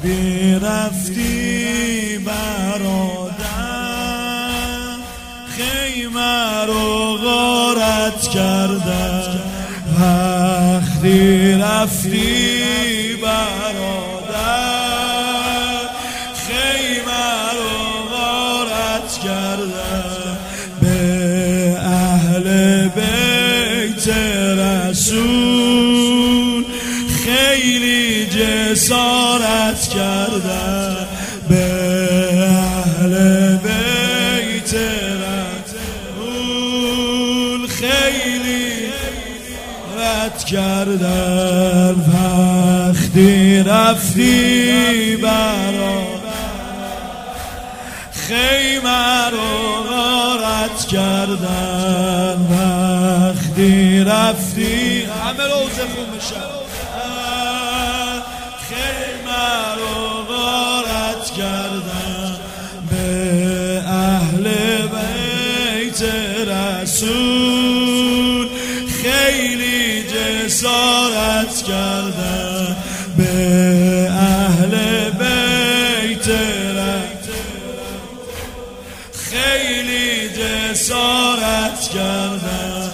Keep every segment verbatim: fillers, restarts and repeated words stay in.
وقتی رفتی برادر خیمه رو غارت کردن، وقتی رفتی برادر خیمه رو غارت کردن، به اهل بیت رسول خیلی جسارت کردن، به اهل بیت رسول خیلی رد کردن، وقتی رفتی برادر خیمه رو غارت کردن، وقتی رفتی همه روزه خوب میشن خیمه رو غارت کردن، به اهل بیت رسول خیلی جسارت کردن، به اهل بیت رسول خیلی جسارت کردن.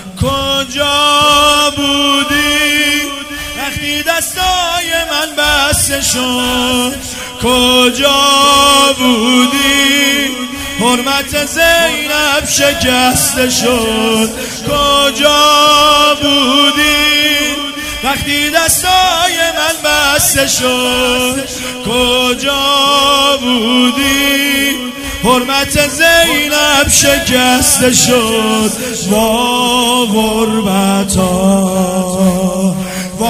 کجا بودی وقتی دستای من بسته شد؟ کجا بودی حرمت زینب شکسته شد؟ کجا بودی وقتی دستای من بسته شد؟ کجا بودی حرمت زینب شکسته شد؟ وا غربتا وا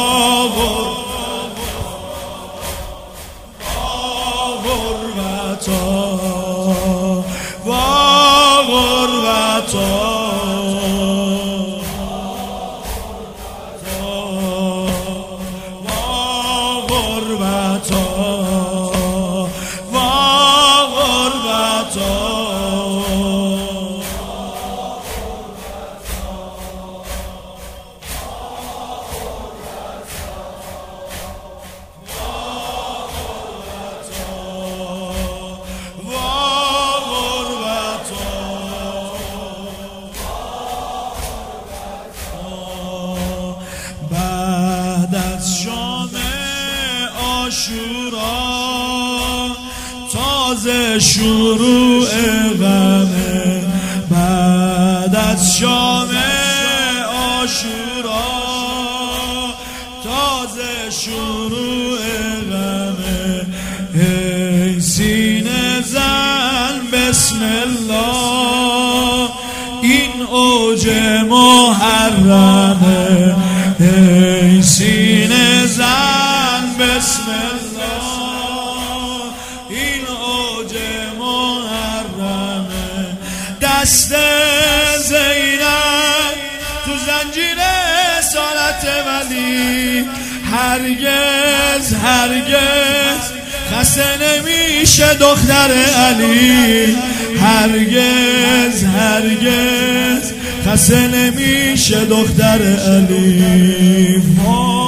غربتا وا غربتا تازه شروع غمه، بعد از شام عاشورا تازه شروع غمه، ای سینه زن بسم الله این اوج محرمه، ای سینه زن بسم الله دست زینب تو زنجیر اسارت ولی هرگز هرگز خسته نمیشه دختر علی، هرگز هرگز خسته نمیشه دختر علی.